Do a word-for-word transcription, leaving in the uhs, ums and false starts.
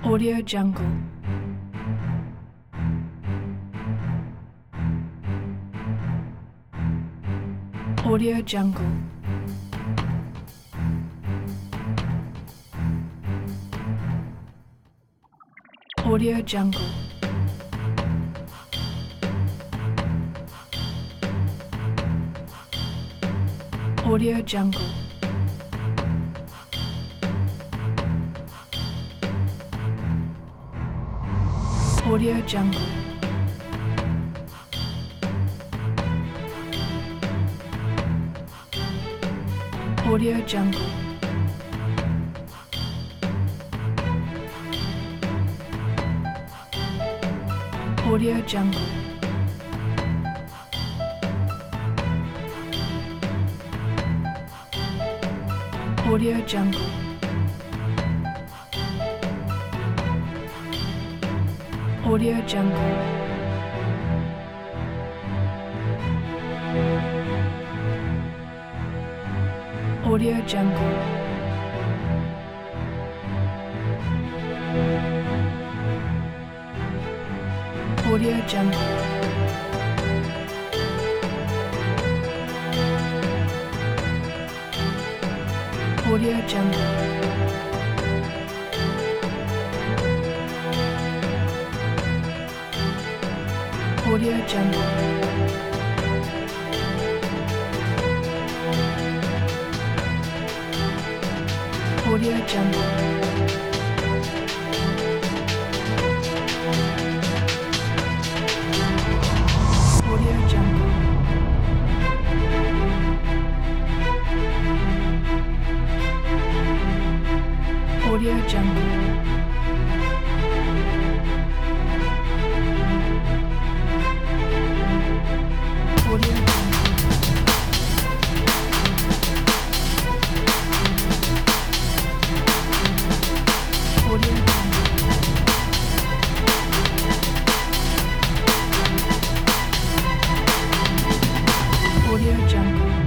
Audio Jungle. Audio Jungle. Audio Jungle. Audio Jungle. Audio Jungle. Audio Jungle. Audio Jungle. Audio Jungle. Audio Jungle. Audio Jungle. Audio Jungle. Audio Jungle. Audio Jungle. Audio Jungle. Audio Jungle. Audio Jungle. Audio Audio Jungle.